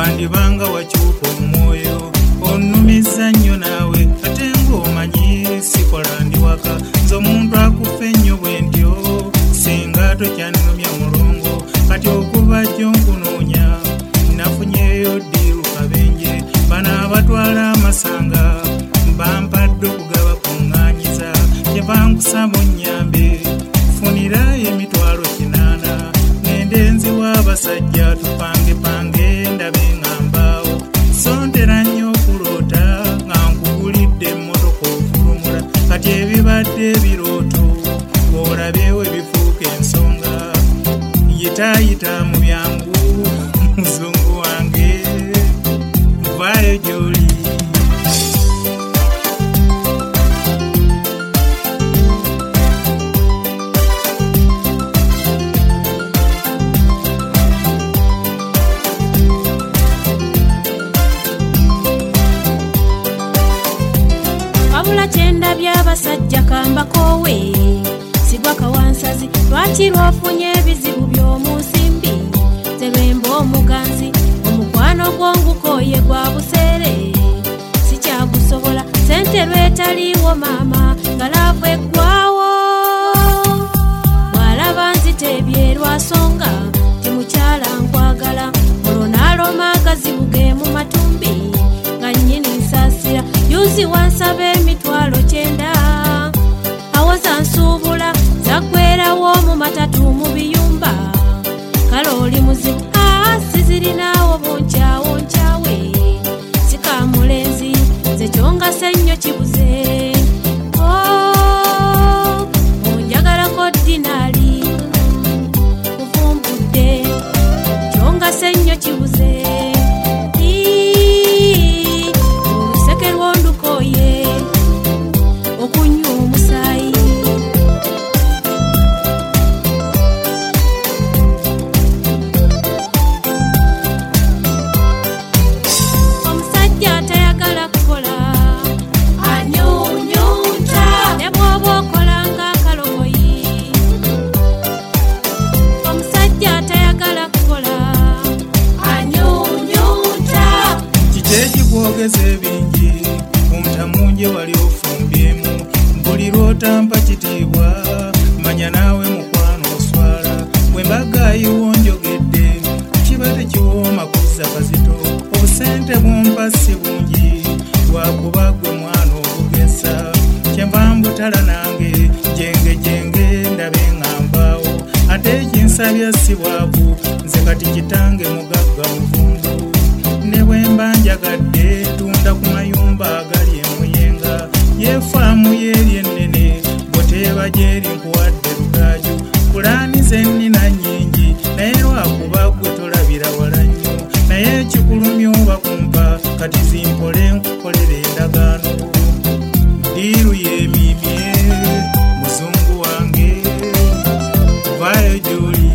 wandibanga wakyuka omwoyo onnumiza nnyo naawe ate ng'omanyi sikola ndi waka nze omuntu akufa ennyo bwe ntyo singa tokyannumya mulongo kati okuva jjo nkunoonya nafunyeyo ddiiru kabenje bano abatwala amasanga bampadde okugaba kuŋŋaanyiza kyebankusaba onnyambe funira emitwalo 8 ngende nziwa abasajja tupangepange ndabe ngambaawo sondera nnyo okuloota nga nkugulidde emmotoka okuvulumula kati ebibadde ebirooto olabeewo ebifuuka ensonga yitaayita mu byangu muzungu wange vaayo gy'oli. wabula kyenda by'abasajja kambakoowe sigwa kawansazi lwaki lwafunye ebizibu by'omu nsimbi terwemba omuganzi omukwano gw'ongukooye gwa buseere sikyagusobola sente lwetaliiwo maama nga laavu eggwawo bw'alaba nzitebye lwasonga timukyala nkwagala olwo n'aloma agazibu ge mu matumbi nga nnyini nsaasira yuzi wansaba emitwalo 9 awoza nsuubula zaggwerawo mu matatu mu biyumba kale oli muzibu sizirinaawo bonkyawo nkyawe sikamulenzi nze kyongasa ennyo kibuze onjagalako dinaali kuvumbudde kyongasa ennyo kibuze oluseke lwondukooye okunywa omusaayi omusajja atayagala kukola anyunyunta ne bw'oba okolanga akaloboyi omusajja atayagala kukola anyunyunta kiki ekikwogeza ebingi omutamunje wali ofumbyemu buli lw'otampa kitiibwa manya naawe mukwano oswala bwe mbagaayiwo njogedde kiba tekiwooma kuzza kazito obusente bwompa si bungi lwakuba gwe mwana obugesa kyenva mbutala nange jengejenge ndabe ngambaawo ate ekinsabya si bwavu nze kati kitange mugagga muvundu ne bwe mba njagadde tunda ku mayumba agali emuyenga yefaamu yeeri ennene bw'oteeba gy'eri nkuwadde lugaaju pulaani ze nnina nnyingi naye lwakuba gwe tolabira wala nnyo naye ekikulumya oba kumpa kati zimpole nkukolera endagaano ddiiru yeemiimye muzungu wange vaayo gy'oli.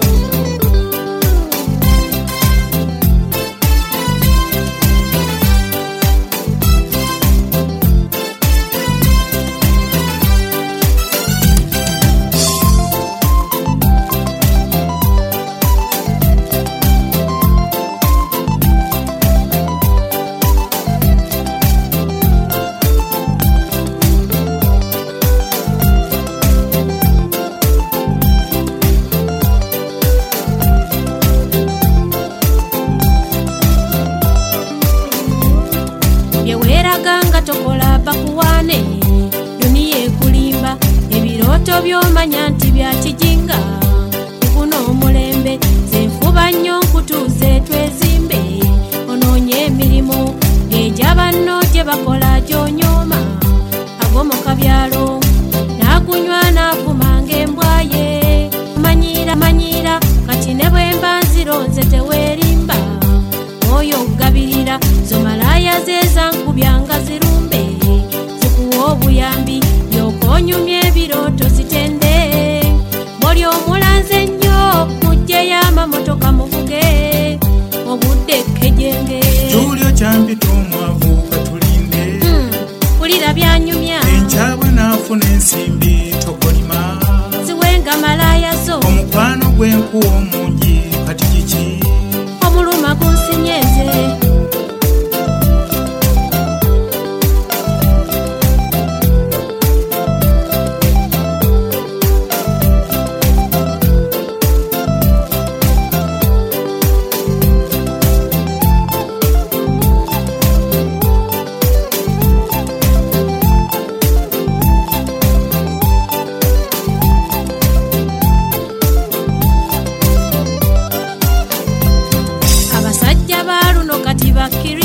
byeweeraganga tokola bakuwaane duniya ekulimba ebirooto by'omanya nti bya kijinga kuno omulembe zenfuba nnyo nkutuuze twezimbe onoonye emirimu ng'egya banno gye bakola gy'onyooma agomoka byalo n'agunywa n'afumanga embwaye manyira kati ne bwe mba nzironze teweerimba oyo ogabirira zomalaya zezankubyanga zirumbe zikuwa obuyambi byokonyumya ebirooto zitende muli omulanze nnyo mujjeyo amamotoka muvuge obudde kejenge tulyo kyampita omwavu katulinde kulira byanyumya enkyabwe naafuna ensimbi tokolima ziwenga malaya zo omukwano gw'enkuwa omungi kati kiki omuluma gunsinyeze bakiri